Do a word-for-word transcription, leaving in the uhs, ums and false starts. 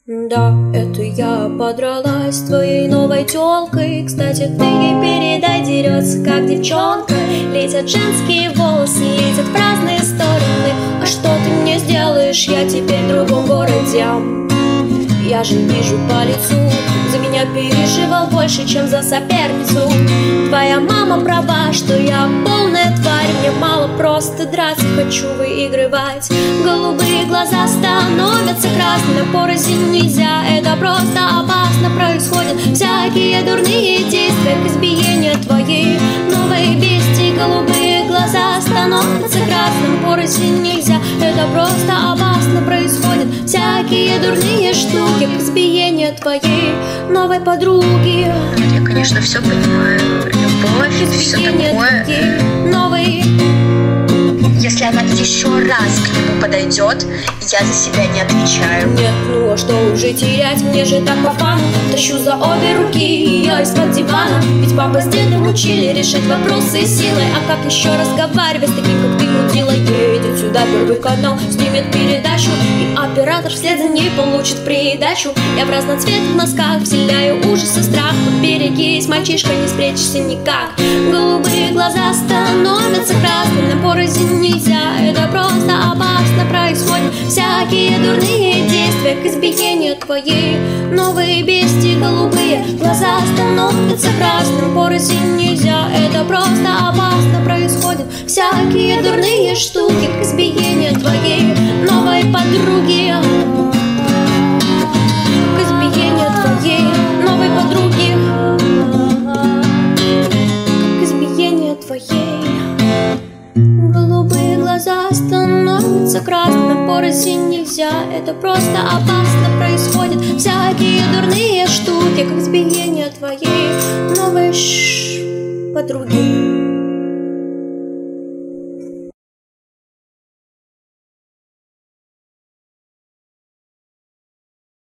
Да, это я подралась с твоей новой тёлкой. Кстати, ты ей передай, дерется как девчонка. Летят женские волосы, летят в разные стороны. А что ты мне сделаешь, я теперь в другом городе. Я же вижу по лицу, за меня переживал больше, чем за соперницу. Твоя мама права, что я полная тварь. Мне мало просто драться, хочу выигрывать. Голубые глаза становятся красными, на порознь нельзя, это просто опасно. Происходят всякие дурные действия к избиению твоей новой бести. Голубые глаза становятся красными, порознь нельзя, это просто опасно. Происходят всякие дурные штуки к избиению твоей новой подруги. Я, конечно, все понимаю. Любовь и все такое. Новый. Если она еще раз к нему подойдет, я за себя не отвечаю. Нет, ну а что уже терять? Мне же так по фану. Тащу за обе руки ее из-под дивана. Ведь папа с дедом учили решать вопросы силой. А как еще разговаривать с таким, как ты, мудила? Едет сюда Первый канал, снимет передачу, и оператор вслед за ней получит придачу. Я в разноцветных носках вселяю ужас и страх. Поберегись, мальчишка, не спрячешься никак. Голубые глаза становятся красными, на порознь нельзя, это просто опасно. Происходят всякие дурные действия к избиению твоей новой бести. Голубые глаза становятся красным, порознь нельзя, это просто опасно. Происходят всякие дурные штуки к избиению твоей новой подруги. К избиению твоей новой подруги. К избиению твоей. Голубые глаза становятся красными, порознь нельзя, это просто опасно. Происходят всякие дурные штуки к избиению твоей новой ш подруги.